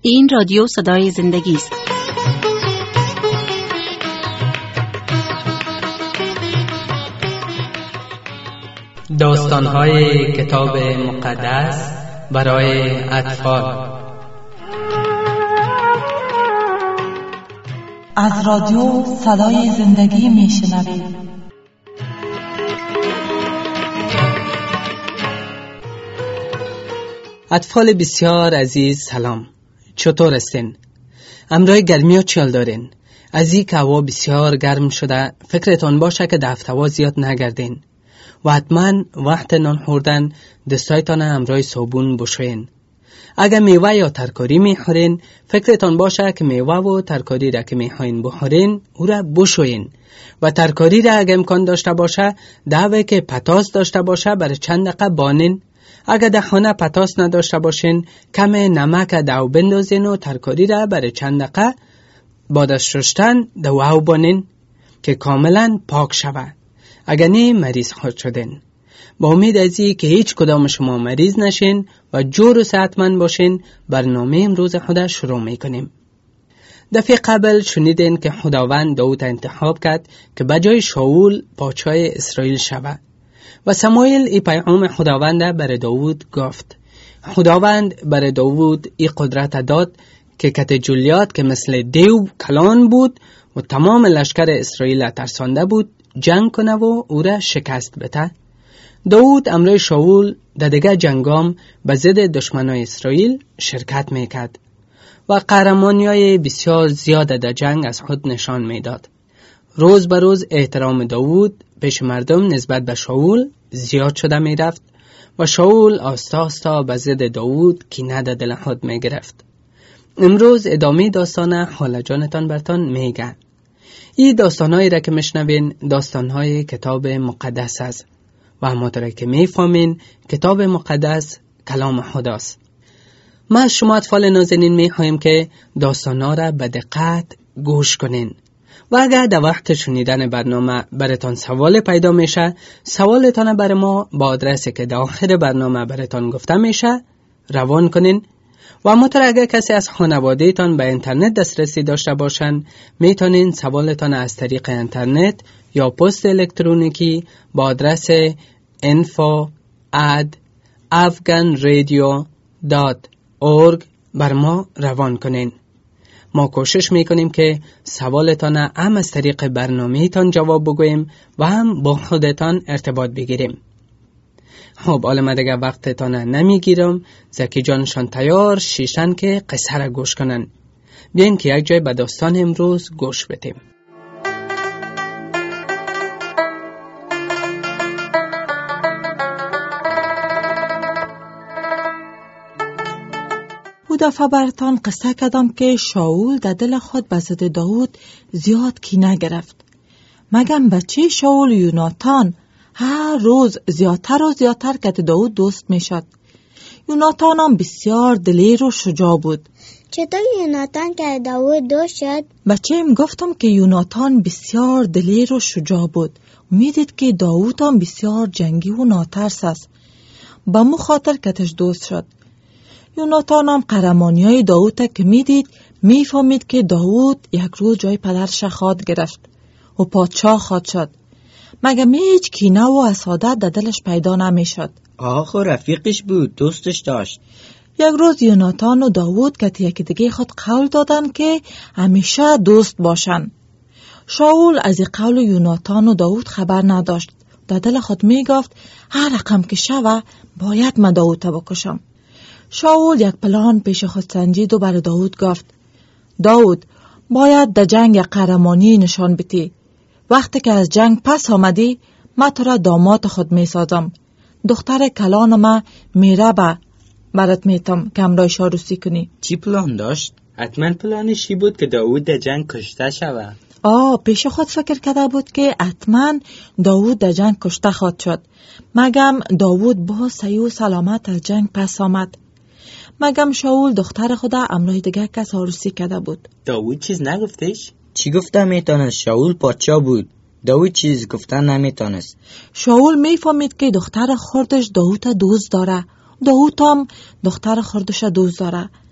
این رادیو صدای زندگی است. داستان‌های کتاب مقدس برای اطفال. از رادیو صدای زندگی میشنوید. اطفال بسیار عزیز سلام، چطور هستین؟ امروز گرمی ها چیال دارین؟ از این که هوا بسیار گرم شده فکرتان باشه که دفتوا زیاد نگردین و حتما وقت نان خوردن دستایتان امروز صابون بشوین. اگر میوه یا ترکاری میخورین فکرتان باشه که میوه و ترکاری را که میخواین بخورین او را بشوین و ترکاری را اگر امکان داشته باشه دعوه که پتاس داشته باشه برای چند دقیقه بانین. اگر در خانه پتاس نداشته باشین کم نمک دو بندازین و ترکاری را برای چند دقیقه بعد از شستن دو بانین که کاملا پاک شود. اگر نه مریض خود شدین. با امید از این که هیچ کدام شما مریض نشین و جور و صحتمند باشین برنامه امروز خود شروع میکنیم. دفعه قبل شنیدین که خداوند داوود انتخاب کرد که بجای شاول پادشاه اسرائیل شود و سموئیل ای پیام خداوند برای داوود گفت. خداوند برای داوود ای قدرت داد که کت جولیات که مثل دیو کلان بود و تمام لشکر اسرائیل ترسانده بود جنگ کنه و او را شکست بده. داوود امروی شاول در دیگر جنگام به ضد دشمنان اسرائیل شرکت میکرد و قهرمانی‌های بسیار زیاد در جنگ از خود نشان میداد. روز به روز احترام داوود پیش مردم نسبت به شاول زیاد شده می رفت و شاول آستا آستا به ضد داوود کینه در دل خود می گرفت. امروز ادامه داستان خاله جانتان برتان میگه. این داستانهایی را که میشنوین داستانهای کتاب مقدس است و همونطور که میفهمین کتاب مقدس کلام خداست. ما از شما اطفال نازنین میخواهیم که داستانها را به دقت گوش کنین و اگر در وقت شنیدن برنامه براتان سوال پیدا میشه سوالتان بر ما با آدرسی که در آخر برنامه براتان گفته میشه روان کنین و همونطور اگر کسی از خانواده تان به اینترنت دسترسی داشته باشن میتونین سوالتان از طریق اینترنت یا پست الکترونیکی با آدرس info@afghanradio.org بر ما روان کنین. ما کوشش میکنیم که سوالتان هم از طریق برنامه تان جواب بگوییم و هم با خودتان ارتباط بگیریم. خب حالا من دیگه وقتتان نمیگیرم. زکی جانشان تیار شیشن که قصه را گوش کنن. بیاین که یک جای به داستان امروز گوش بدیم. او دفعه براتان قصه کردم که شاول در دل خود به ضد داوود زیاد کینه گرفت. مگم بچه شاول یوناتان هر روز زیادتر و زیادتر که داوود دوست میشد. یوناتان هم بسیار دلیر و شجاع بود. چطور یوناتان که داوود دوست شد؟ بچه‌ام گفتم که یوناتان بسیار دلیر و شجاع بود. میدید که داوود هم بسیار جنگی و ناترس است. با مو خاطر کتش دوست شد. یوناتان هم قهرمانی‌های داوود که میدید میفهمید که داوود یک روز جای پدرش خواهد گرفت و پادشاه خواهد شد. مگه هیچ کینه و حسادت در دلش پیدا نمیشد. آخه رفیقش بود، دوستش داشت. یک روز یوناتان و داوود که یکی دیگه خود قول دادن که همیشه دوست باشن. شاول از این قول یوناتان و داوود خبر نداشت. در دل خود میگفت هر رقم که شوه باید من داوود بکشم. شاول یک پلان پیش خود سنجید و برای داوود گفت داوود باید در جنگ قهرمانی نشان بدی. وقتی که از جنگ پس آمدی من تو را داماد خود می سازم. دختر کلان ما میربه برات میتم که امرایش عروسی کنی. چی پلان داشت؟ حتما پلانشی بود که داوود در جنگ کشته شود. پیش خود فکر کرده بود که حتما داوود در جنگ کشته خواهد شد. مگم داوود با صحیح و سلامت از جنگ پس آمد. مگم شاول دختر خدا امرای دیگه کس عروسی کرده بود. داوود چیز نگفتش؟ چی گفته میتونست؟ شاول پادشاه بود. داوود چیز گفتن نمیتونست. شاول میفهمید که دختر خردش داوود دوست داره. داوود هم دختر خردش دوست داره.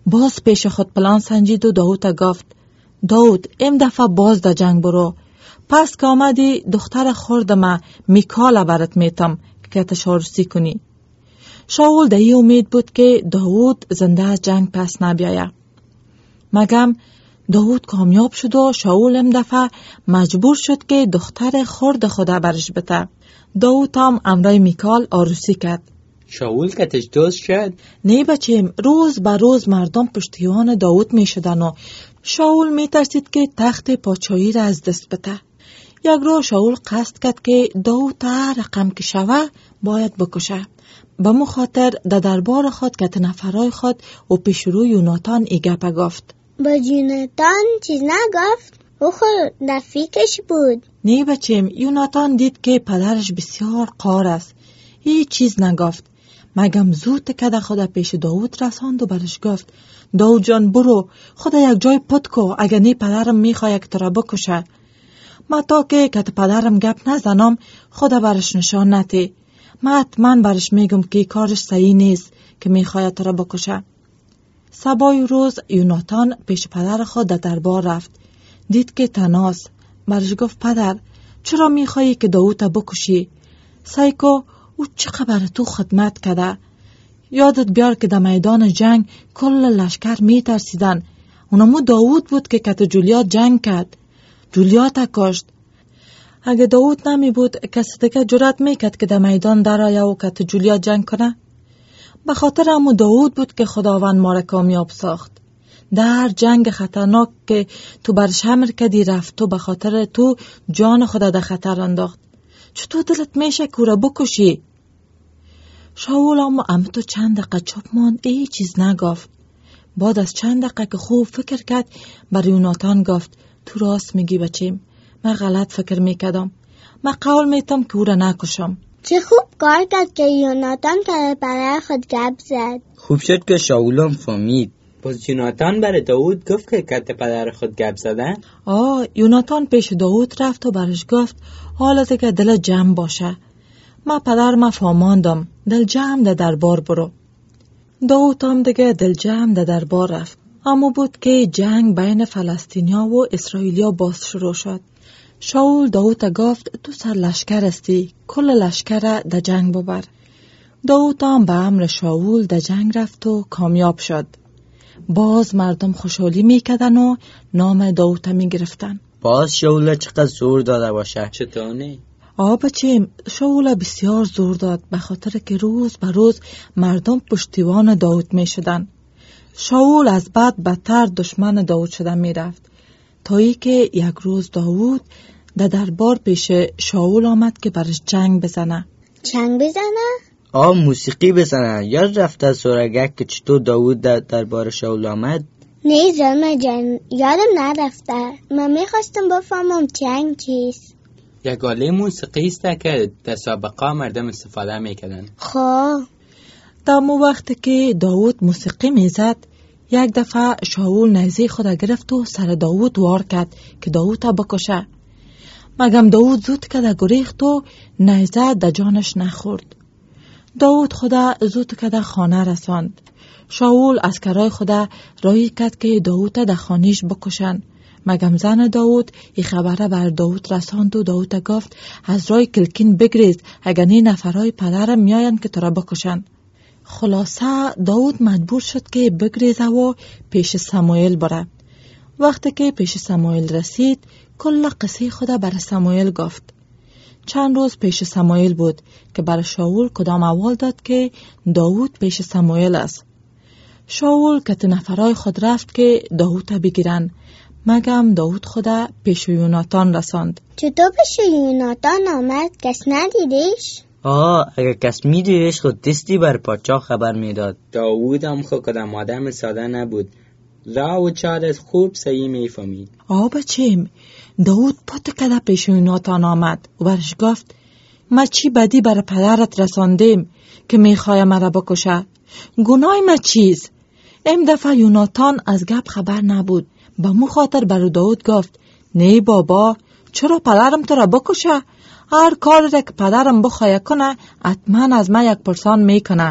باز پیش خود پلان سنجید و داوود گفت داوود ام دفعه باز در جنگ برو. پس که آمدی دختر خردم میکال برات میتم که تشارسی کنی. شاول در این امید بود که داوود زنده از جنگ پس نبیاید. مگم داوود کامیاب شد و شاول ام دفعه مجبور شد که دختر خرد خدا برش بده. داوود هم امرای میکال عروسی کرد. شاول کتش دوست شد؟ نه بچیم، روز به روز مردم پشتیوان داوود می شدن و شاول می ترسید که تخت پادشاهی را از دست بده. یک روز شاول قصد کرد که داوود هر رقم که شوه باید بکشه. به مخاطر در دربار خود که نفرای خود و پیش روی یوناتان ای گپ گفت. با یوناتان چیز نگفت؟ او خود در فکرش بود. نه بچیم، یوناتان دید که پدرش بسیار قار است. هیچ چیز نگفت. مگم زود که خدا پیش داوود رساند و برش گفت داوود جان برو، خدا یک جای پت کو، اگر نی پدرم میخواه یک ترا بکشه. ما تا که پدرم گپ نزنم خدا برش نشان نتی. ما حتما برش میگم که کارش صحیح نیست که میخواه ترا بکشه. صبای روز یوناتان پیش پدر خود در دربار رفت. دید که تناس. برش گفت پدر چرا میخوایی که داوود بکشی؟ سایکو او چه خبر تو خدمت کده؟ یادت بیار که در میدان جنگ کل لشکر می ترسیدن. اونمو داوود بود که کت جولیات جنگ کرد. جولیات کشت. اگه داوود نمی بود کسی دیگه جرأت میکرد که در میدان در آیه و کت جولیات جنگ کنه؟ به خاطر همو داوود بود که خداوند ما را کامیاب ساخت. در جنگ خطرناک که تو برش حمل کردی رفت و به خاطر تو جان خدا در خطر انداخت. چطور دلت میشه که را بکشی؟ شاول هم تو چند دقیقه چپ ماند، ای چیز نگفت. بعد از چند دقیقه که خوب فکر کرد بر یوناتان گفت تو راست میگی بچیم، من غلط فکر میکردم. من قول میتم که او را نکشم. چه خوب کار کرد که یوناتان که برای خود گپ زد. خوب شد که شاول هم فهمید. پس یوناتان برای داوود گفت که کت پدر خود گپ زدن؟ یوناتان پیش داوود رفت و برش گفت حالا دیگه دل جمع باشه. ما پدر ما فهماندم، دل جمع در دربار برو. داوود هم دیگه دل جمع در دربار رفت. اما بود که جنگ بین فلسطینیا و اسرائیلیا باز شروع شد. شاول داوود گفت تو سر لشکر استی، کل لشکر در جنگ ببر. داوود هم به امر شاول در جنگ رفت و کامیاب شد. باز مردم خوشحالی میکردن و نام داوود می گرفتن. باز شاول چقدر زور داده باشه؟ چطوره؟ بچیم، شاول بسیار زور داد به خاطر که روز به روز مردم پشتیوان داوود می شدن. شاول از بعد بدتر دشمن داوود شده می رفت. تا ای که یک روز داوود در دربار پیش شاول آمد که برش جنگ بزنه. جنگ بزنه؟ موسیقی بزنه. یاد رفته سورگک که چطور داوود در دربار شاول آمد؟ نه زلمه جان، یادم نرفته. من میخواستم بفهمم جنگ چیست. یک آله موسیقی است که در سابقه مردم استفاده میکردن. در مو وقت که داوود موسیقی میزد، یک دفعه شاول نیزه خود گرفت و سر داوود وار کرد که داوود بکشه. مگم داوود زود که گریخت و نیزه در جانش نخورد. داوود خدا زود که در خانه رساند. شاول عسکرای خدا رای کرد که داوود در خانهش بکشن. مگم زن داوود این خبره بر داوود رساند و داوود گفت از رای کلکین بگریز، اگر نه نفرای پدرم میاین که تو را بکشن. خلاصه داوود مجبور شد که بگریزه و پیش سموئیل بره. وقتی که پیش سموئیل رسید کل قصه خدا بر سموئیل گفت. چند روز پیش سموئیل بود که بر شاول کدام اول داد که داوود پیش سموئیل است. شاول که نفرای خود رفت که داوود بگیرن. مگم داوود خدا پیش یوناتان رساند. چطور پیش یوناتان آمد؟ کس ندیدش؟ اگر کس میدیدش خود دستی بر پادشاه خبر میداد. داوود هم خود کدام آدم ساده نبود. راه و چارش خوب صحیح میفهمید. بچیم، داوود پت کده پیش یوناتان آمد و برش گفت ما چی بدی بر پدرت رساندیم که میخواه مرا بکشه؟ گناه ما چیز؟ ام دفعه یوناتان از گپ خبر نبود. به مو خاطر بر داوود گفت نه بابا، چرا پدرم تو را بکشه؟ هر کار را که پدرم بخواه کنه حتما از ما یک پرسان میکنه.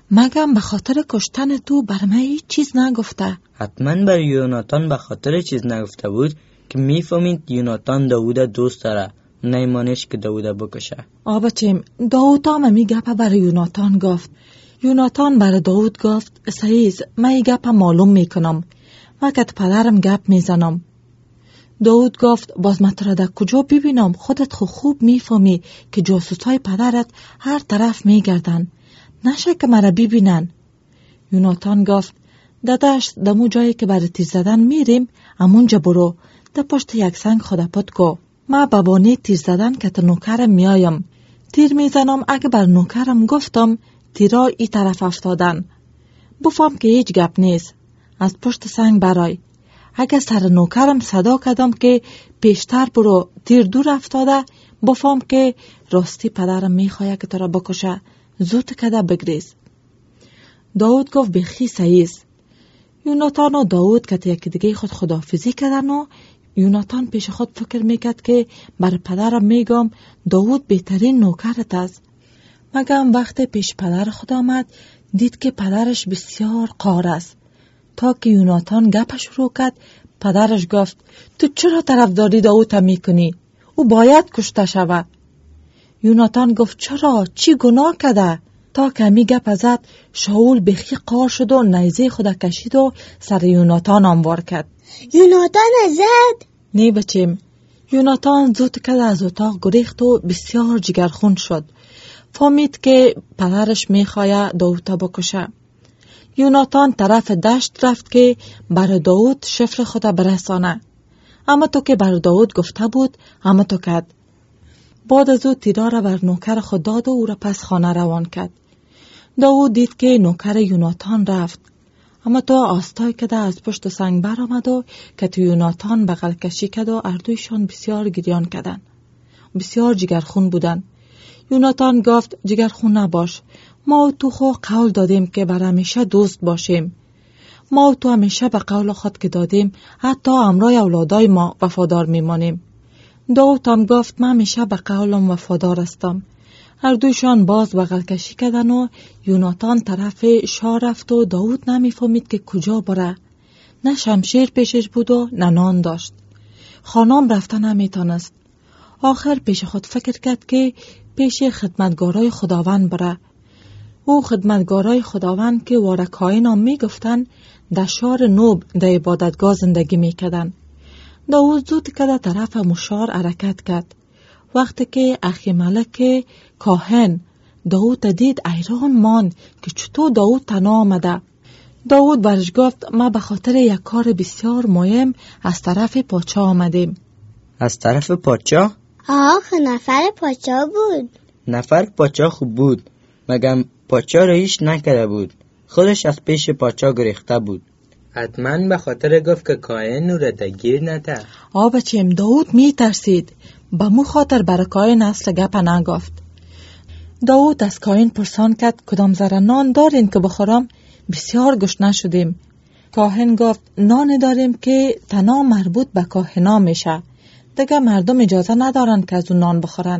مگم به خاطر کشتن تو بر من هیچ چیز نگفته؟ حتما بر یوناتان به خاطر چیز نگفته بود که میفهمید یوناتان داوود دوست داره، نیمانش که داوود بکشه. بچیم، داوود هم می گپ بر یوناتان گفت. یوناتان بر داوود گفت سعیز من ای گپ معلوم میکنم، وقت پدرم گپ میزنم. داوود گفت باز من ترا در کجا ببینم؟ خودت خوب میفهمی که جاسوسای پدرت هر طرف میگردن، نشه که مرا ببینن. یوناتان گفت داداش دمو جایی که برای تیر زدن میریم امونجا برو، در پشت یک سنگ خدا پد کو. ما بابانی تیر زدن که تا نوکرم میایم، تیر میزنم، اگه بر نوکرم گفتم تیرا ای طرف افتادن، بفهم که هیچ گپ نیست، از پشت سنگ برای. اگه سر نوکرم صدا کردم که پیشتر برو تیر دور افتاده، بفهم که راستی پدرم میخواه که تو را بکشه، زود کده بگریز. داود گفت بخی سعیز. یوناتان و داود که یکی دیگه خود خداحافظی کردن و یوناتان پیش خود فکر میکرد که بر پدرم میگم داود بهترین نوکرت است. مگم وقت پیش پدر خود آمد دید که پدرش بسیار قار است. تا که یوناتان گپ شروع کرد پدرش گفت تو چرا طرفداری داود میکنی؟ او باید کشته شود. یوناتان گفت چرا؟ چی گناه کرده؟ تا که می گپ زد شاول بخی قار شد و نیزه خود کشید و سر یوناتان انوار کرد. یوناتان زد؟ نه بچیم. یوناتان زود که از اتاق گریخت و بسیار جگرخون شد. فهمید که پدرش میخواه داود بکشه. یوناتان طرف دشت رفت که بر داود شفر خود برسانه. اما تو که بر داود گفته بود اما تو کرد. بعد از او تیرا را بر نوکر خود داد و او را پس خانه روان کرد. داود دید که نوکر یوناتان رفت، اما تو آستای کده از پشت سنگ بر آمد و که تو یوناتان بغل کشی کد و اردویشان بسیار گریان کدن، بسیار جگرخون بودن. یوناتان گفت جگرخون نباش، ما و تو خو قول دادیم که بر همیشه دوست باشیم، ما و تو همیشه به قول خود که دادیم حتی امرای اولادای ما وفادار میمانیم. داود هم گفت من همیشه به قولم وفادار هستم. هر دویشان باز بغل کشی کردن و یوناتان طرف شاه رفت و داود نمیفهمید که کجا بره. نه شمشیر پیشش بود و نه نان داشت. خانم رفتن نمیتونست. آخر پیش خود فکر کرد که پیش خدمتگارای خداوند بره. او خدمتگارای خداوند که وارکای نام میگفتن در شهر نوب در عبادتگاه زندگی میکردن. داود زود که در طرف مشار حرکت کرد. وقتی که اخیملک کاهن داود دید ایران ماند که چطور داود تنها آمده. داود برش گفت ما به خاطر یک کار بسیار مهم از طرف پادشاه آمدیم. از طرف پادشاه؟ نفر پادشاه بود. نفر پادشاه خوب بود، مگم پادشاه را هیچ نکرده بود، خودش از پیش پادشاه گریخته بود. حتما به خاطر گفت که کاهن او را دگیر نده. بچیم داود می ترسید، با مو خاطر برای کاهن اصل گپ نگفت. داود از کاهن پرسان کرد کدام ذره نان دارین که بخورم؟ بسیار گشنه شدیم. کاهن گفت نان داریم که تنها مربوط به کاهنا میشه، دیگه مردم اجازه ندارن که از اون نان بخورن.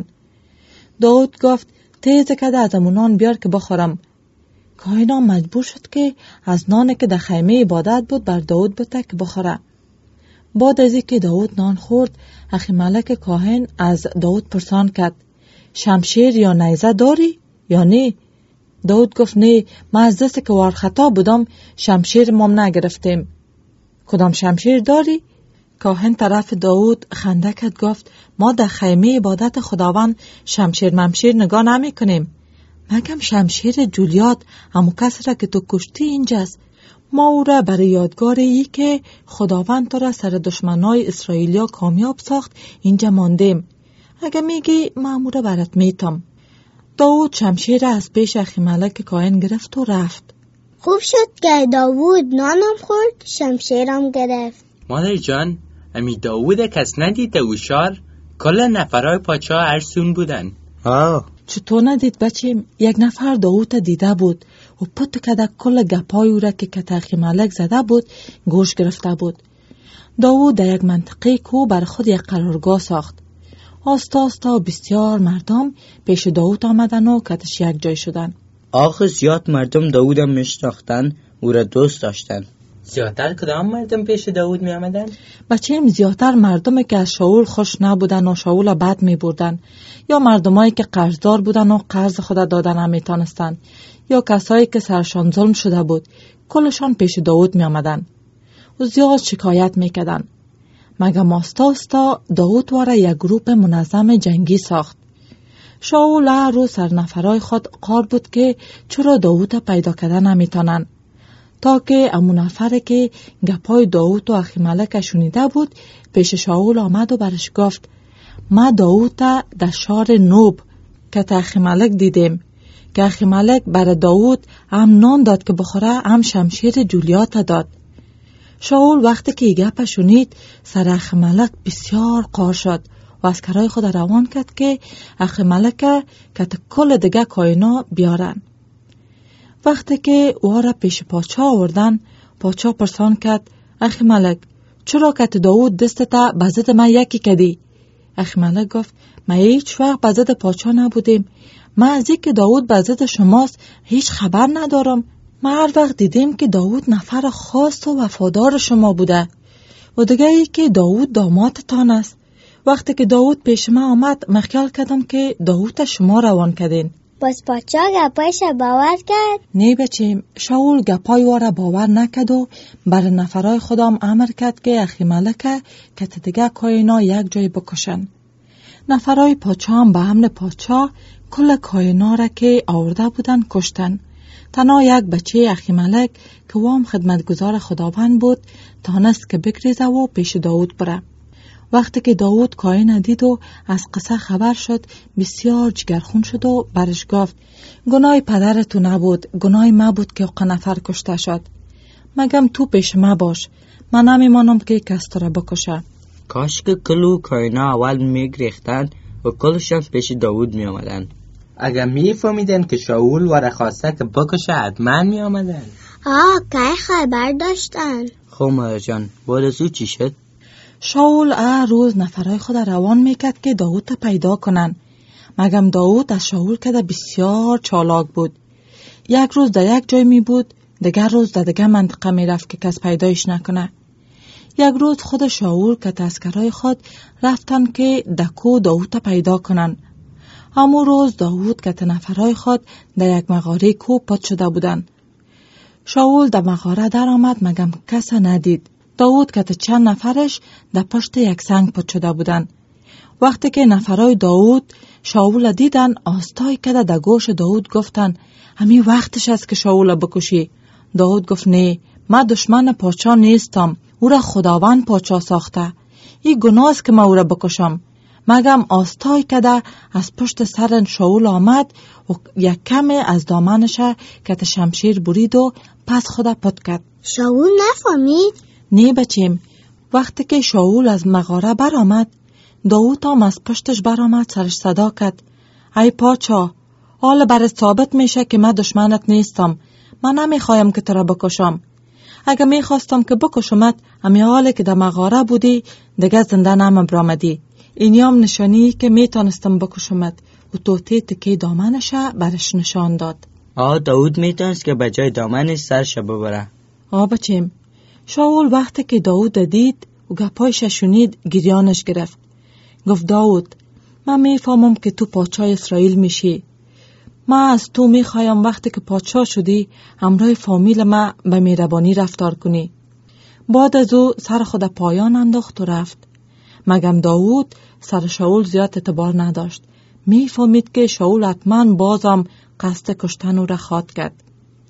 داود گفت تیز کده از امون نان بیار که بخورم. کاهنا مجبور شد که از نانی که در خیمه عبادت بود بر داود بده که بخوره. بعد از اینکه داود نان خورد، اخیملک کاهن از داود پرسان کرد شمشیر یا نیزه داری یا نه؟ داود گفت نه، من از دست که وار خطا بودم شمشیر مام نگرفتیم. کدام شمشیر داری؟ کاهن طرف داود خنده کرد گفت ما در خیمه عبادت خداوند شمشیر ممشیر نگاه نمی کنیم. مگم شمشیر جولیات همو کس را که تو کشتی اینجاست. ما او را برای یادگار ای که خداوند تو را سر دشمنای اسرائیلیا کامیاب ساخت اینجا ماندیم. اگه میگی ما او را برات میتم. داود شمشیر از پیش اخیملک کاهن گرفت و رفت. خوب شد که داود نانم خورد شمشیرم گرفت. مادر جان، امی داود کس ندیده او شار؟ کل نفرهای پادشاه ارسون بودن. چطور ندید بچیم؟ یک نفر داود دیده بود و پت کده کل گپای او را که اخیملک زده بود گوش گرفته بود. داود در یک منطقه کو بر خود یک قرارگاه ساخت. آستا بسیار مردم پیش داود آمدن و کتش یک جای شدن. آخه زیاد مردم داود هم میشناختن، او را دوست داشتن. زیادتر کدام مردم پیش داود می آمدن؟ بچه‌م زیادتر مردمی که از شاول خوش نبودن و شاول بد می بردن، یا مردمایی که قرضدار بودن و قرض خود دادن نمیتونستن، یا کسایی که سرشان ظلم شده بود، کلشان پیش داود می آمدن و زیاد شکایت میکردن. مگم آستا داود واره یک گروپ منظم جنگی ساخت. شاول هر روز سر نفرای خود قار بود که چرا داود پیدا کردن نمیتونن، تا که امون نفره که گپای داود و اخیملک شنیده بود پیش شاول آمد و برش گفت: ما داود در شهر نوب که اخیملک دیدیم که اخیملک برای داود هم نان داد که بخوره، هم شمشیر جولیات داد. شاول وقتی که گپ شنید سر اخیملک بسیار قار شد و عسکرای خود روان کرد که اخیملک که کل دیگه کاینا بیارن. وقتی که او را پیش پادشاه آوردن، پادشاه پرسان کرد: اخیملک چرا که داود دستتا بزد ما یکی کدی؟ اخیملک گفت: ما هیچ وقت بزد پادشاه نبودیم. ما از اینکه داود بزد شماست هیچ خبر ندارم. ما هر وقت دیدیم که داود نفر خاص و وفادار شما بوده و دیگه ای که داود دامادتان است. وقتی که داود پیش ما آمد من خیال کردم که داود شما روان کردین. باز پادشاه گپایش باور کرد؟ نه بچیم، شاول گپای واره باور نکد و بر نفرای خودم امر کرد که اخیملک که دیگه کاینا یک جای بکشن. نفرای پادشاه هم به امر پادشاه کل کاینا را که آورده بودن کشتن. تنها یک بچه اخیملک که وام خدمتگزار خداوند بود تانست که بگریزه و پیش داود بره. وقتی که داود کاین دید و از قصه خبر شد بسیار جگرخون شد و برش گفت: گناه پدر تو نبود، گناه ما بود که اقا نفر کشته شد. مگم تو پیش ما باش، من نمیمانم که کس تو را بکشه. کاش که کلو کاینا اول میگریختن و کلشان پیش داود می آمدن. اگر می فهمیدن که شاول واره خواسته که بکشه حتما می آمدن. که خبر داشتن. خب مادر جان، بعد از او چی شد؟ شاول هر روز نفرای خود روان میکرد که داود تا پیدا کنن. مگم داود از شاول که بسیار چالاک بود. یک روز در یک جای می بود، دیگر روز در دیگر منطقه می رفت که کس پیدایش نکنه. یک روز خود شاول که عسکرای خود رفتن که دکو داود تا پیدا کنن. همون روز داود که نفرای خود در یک مغاره کو پات شده بودن. شاول در مغاره در آمد مگم کس ندید. داود که چند نفرش در پشت یک سنگ پات شده بودن. وقتی که نفرای داود شاول دیدن آستای که در گوش داود گفتن: همین وقتش است که شاول بکشی. داود گفت: نه، من دشمن پادشاه نیستم، او را خداوند پادشاه ساخته. این گناه است که من او را بکشم. مگم آستای که از پشت سر شاول آمد و یک کم از دامنش که شمشیر برید و پس خدا پت کرد. شاول نفهمید؟ نه بچیم، وقتی که شاول از مغاره برآمد داود هم از پشتش برآمد، سرش صدا کرد: ای پادشاه، حال برات ثابت میشه که من دشمنت نیستم. من نمیخوایم که تو را بکشم. اگه میخواستم که بکشمت همین حالی که در مغاره بودی دیگه زنده نمی‌آمدی. اینی هم نشانی که میتونستم بکشمت. و توتی تکی دامنش برش نشان داد. داود میتونست که بجای دامنش سرش ببره. بچیم، شاول وقتی که داود دید و گپایش شنید گریانش گرفت. گفت: داود، من میفهمم که تو پادشاه اسرائیل میشی. من از تو میخوایم وقتی که پادشاه شدی همراه فامیل ما به مهربانی رفتار کنی. بعد از او سر خود پایان انداخت و رفت. مگم داود سر شاول زیاد اعتبار نداشت. میفهمید که شاول حتما بازم قصد کشتن او را خواد کرد.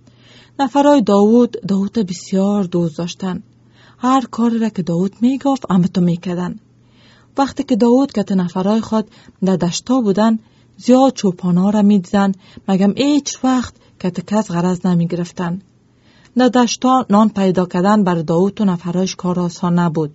نفرای داود بسیار دوست داشتن. هر کاری را که داود میگفت همتو میکردن. وقتی که داود که نفرای خود در دشتا بودن زیاد چوپانا را میدیدن، مگم هیچ وقت که کس غرض نمیگرفتن. در دشتا نان پیدا کردن بر داود و نفرایش کار آسان نبود.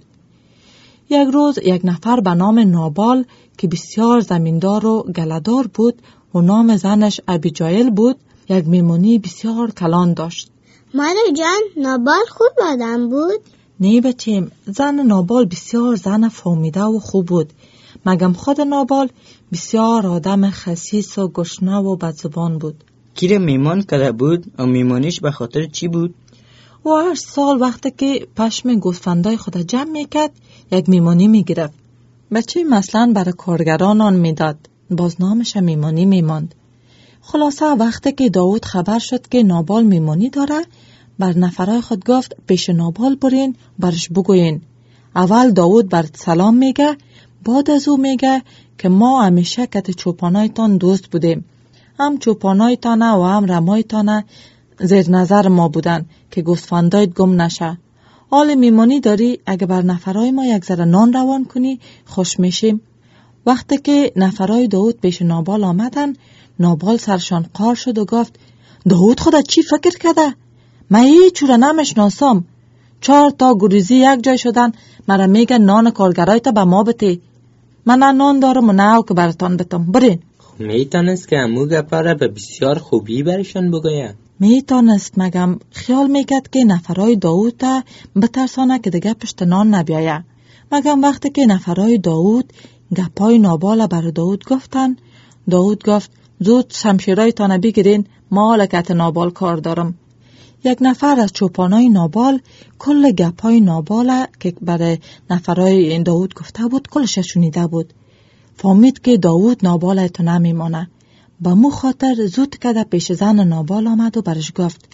یک روز یک نفر به نام نابال که بسیار زمیندار و گله‌دار بود و نام زنش ابیجایل بود، یک میمونی بسیار کلان داشت. مادر جان، نابال خوب آدم بود؟ نه بچیم، زن نابال بسیار زن فهمیده و خوب بود. مگم خود نابال بسیار آدم خسیس و گشنه و بدزبان بود. کی میمان کرده بود و میمانیش به خاطر چی بود؟ و هر سال وقتی که پشم گوسفندای خود جمع میکرد یک میمانی میگرفت. بچه مثلا برای کارگران آن میداد، باز نامش میمانی میماند. خلاصه وقتی که داوود خبر شد که نابال میمانی داره، بر نفرای خود گفت پیش نابال برین برش بگوین. اول داوود بر سلام میگه، بعد از او میگه که ما همیشه کت چوپانایتان دوست بودیم، هم چوپانایتان و هم رمایتان زیر نظر ما بودن که گوسفندایت گم نشه. حال میمانی داری، اگه بر نفرای ما یک ذره نان روان کنی خوش میشیم. وقتی که نفرای داوود پیش نابال آمدن، نابال سرشان قار شد و گفت داوود خدا چی فکر کرده؟ من هیچ چوره نمیشناسم. 4 تا گریزی یک جای شدن، مرا میگه نان کارگرای تا به ما بده. من نه نان دارم و نه او که براتان بتم. برین. میتونست که امو گپا را به بسیار خوبی برشان بگوید. میتونست، مگم خیال میکرد که نفرای داوود تا بترسانه که دیگه پشت نان نبیایه. مگم وقتی که نفرای داوود گپای نابال بر داوود گفتن، داوود گفت زود شمشیرای تانه بگیرین، ما لکت نابال کار دارم. یک نفر از چوپانای نابال کل گپای نابال که برای نفرای داوود گفته بود کلش شنیده بود. فهمید که داوود نابال تو نمیمانه. با مو خاطر زود کده پیش زن نابال آمد و برش گفت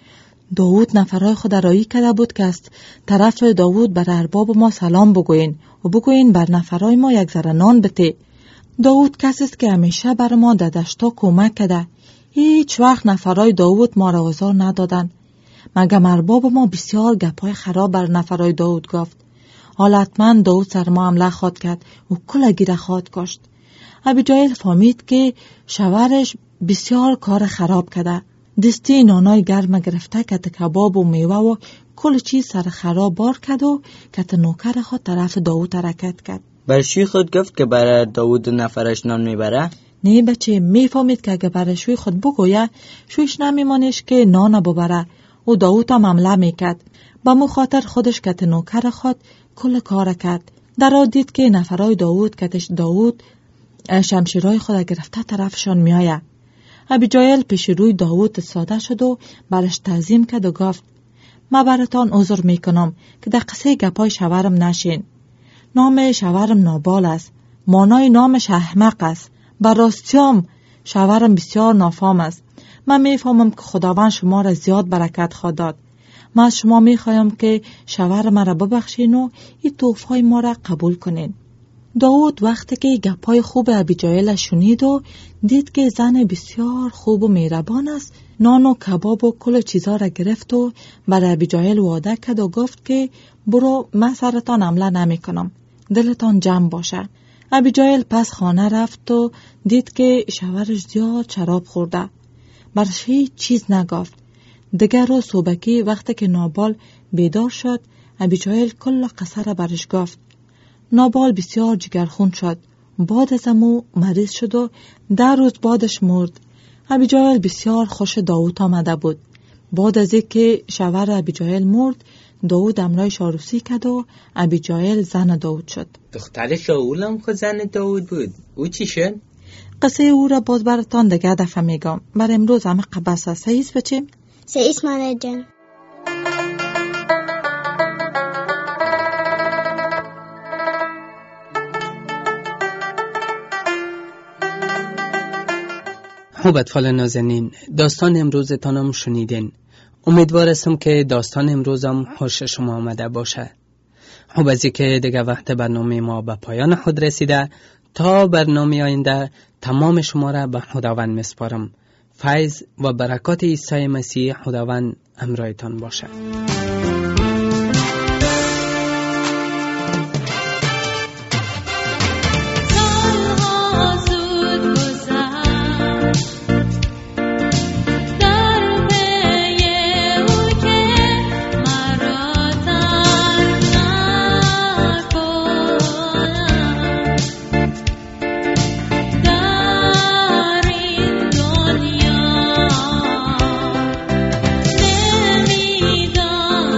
داوود نفرای خود رایی کده بود که از طرف داوود بر ارباب ما سلام بگوین و بگوین بر نفرای ما یک ذره نان بده. داوود کسی است که همیشه بر ما در دشتا کمک کده. هیچ وقت نفرای داوود ما را آزار ندادن. مگم ارباب ما بسیار گپای خراب بر نفرای داوود گفت. حالتمن داوود سر ما حمله خواد کرد و کل گیره خواد کشت. ابیجایل فهمید که شوهرش بسیار کار خراب کرده. دستی نانای گرم گرفته کت کباب و میوه و کل چیز سر خراب بار کرد و کت نوکر خود طرف داوود حرکت کرد. برشوی خود گفت که برای داوود نفرش نان میبره؟ نه بچه، میفهمید که اگه برای شوی خود بگویه شویش نمیمانش که نان ببره و داوود هم حمله میکرد. با مخاطر خودش کت نوکر خود کل کار کرد. در آن دید که نفرای داوود کتش داوود شمشیرهای خود گرفته طرفشان میآید. ابیجایل پیش روی داوود ساده شد و برش تعظیم کرد و گفت من براتان عذر میکنم که در قصه گپای شوهرم نشین. نام شوهرم نابال است، مانای نامش احمق است. بر راستیام شوهرم بسیار نافام است. من میفهمم که خداوند شما را زیاد برکت خواهد داد. من از شما میخوایم که شوهر مرا ببخشین و این تحفه ما را قبول کنین. داوود وقتی که گپای خوب ابیجایل شنید و دید که زن بسیار خوب و مهربان است، نان و کباب و کل چیزا را گرفت و بر ابیجایل وعده کرد و گفت که برو، من سرتان حمله نمی کنم، دلتان جمع باشه. ابیجایل پس خانه رفت و دید که شوهرش زیاد شراب خورده. برش هیچ چیز نگفت. دیگر روز صبحکی وقتی که نابال بیدار شد، ابیجایل کل قصه را برش گفت. نابال بسیار جگرخون شد. بعد از امو مریض شد و 10 روز بعدش مرد. ابیجایل بسیار خوش داوود آمده بود. بعد از اینکه شوهر ابیجایل مرد، داوود امرایش عروسی کرد و ابیجایل زن داوود شد. دختر شاول هم خود زن داوود بود. او چی شد؟ قصه او را باز براتان دیگه دفعه میگم. بر امروز همه قبصه سعیز بچیم. سعیز مانه جان. خوب اطفال نازنین، داستان امروزتانم شنیدین. امیدوار هستم که داستان امروزم خوش شما آمده باشه. خوب از که دیگه وقت برنامه ما به پایان خود رسیده. تا برنامه آینده تمام شما را به خداوند میسپارم. فیض و برکات عیسی مسیح خداوند همراهتان باشه. نمیدانم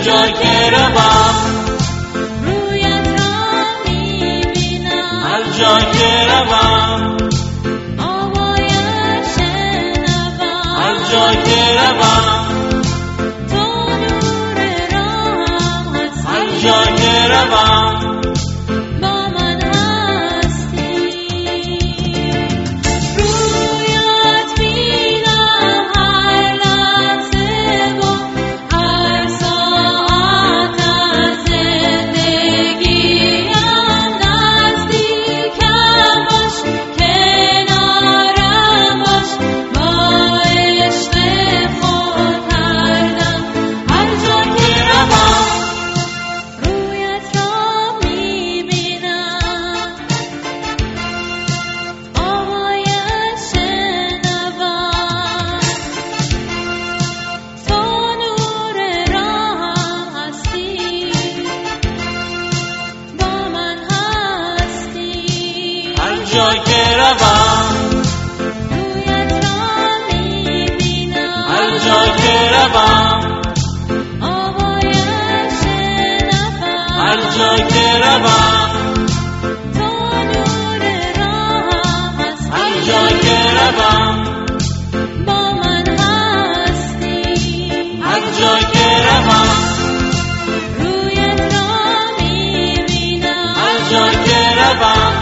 جا که روم رویت را میبینم، هر جا که روم آوایت شنوم، هر جا که روم تو نور راهم هستی، هر جا که روم با من هستی. رویت بینم هر لحظه و هر ساعت از زندگیم، نزدیکم باش کنارم باش، با عشق خود هر دم هر جا که روم رویت را میبینم، آوایت شنوم، تو نور راهم هستی، با من هستی. هر جا که روم رویت را میبینم، هر جا که روم آوایت شنوم، هر جا که روم تو نور راهم هستی، هر جا که روم با من هستی. هر جا که روم رویت را میبینم، هر جا که روم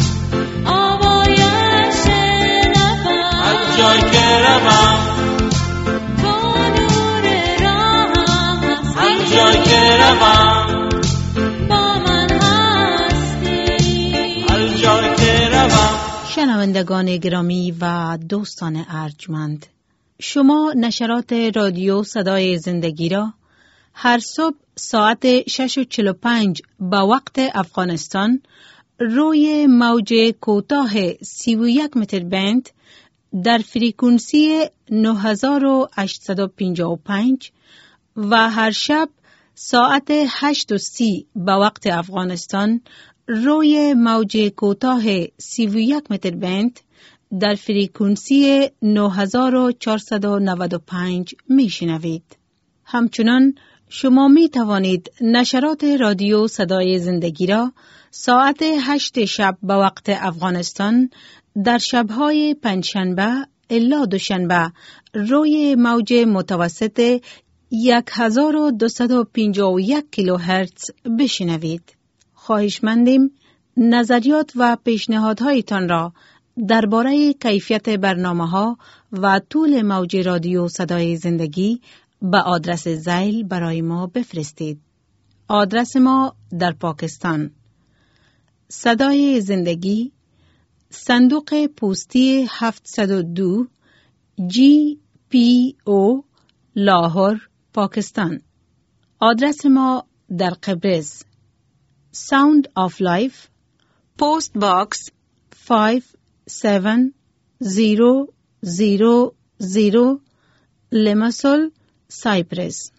آوایت شنوم، هر جا که روم تو نور راهم هستی، هر جا که روم با من هستی، هر جا که روم. شنوندگان گرامی و دوستان ارجمند، شما نشرات رادیو صدای زندگی را هر صبح ساعت 6:45 با وقت افغانستان روی موج کوتاه 31 متر بند در فرکانسی 9855 و هر شب ساعت 8:30 با وقت افغانستان روی موج کوتاه 31 متر بند در فرکانسی 9495 میشنوید. همچنان شما می توانید نشرات رادیو صدای زندگی را ساعت 8 شب به وقت افغانستان در شبهای پنجشنبه الا دوشنبه روی موج متوسط 1251 کیلوهرتز بشنوید. خواهشمندیم نظریات و پیشنهادهایتان را درباره کیفیت برنامه‌ها و طول موج رادیو صدای زندگی به آدرس ذیل برای ما بفرستید. آدرس ما در پاکستان: صدای زندگی، صندوق پستی 702 GPO لاهور، پاکستان. آدرس ما در قبرس: Sound of Life, Post Box 5700, Limassol, Cyprus.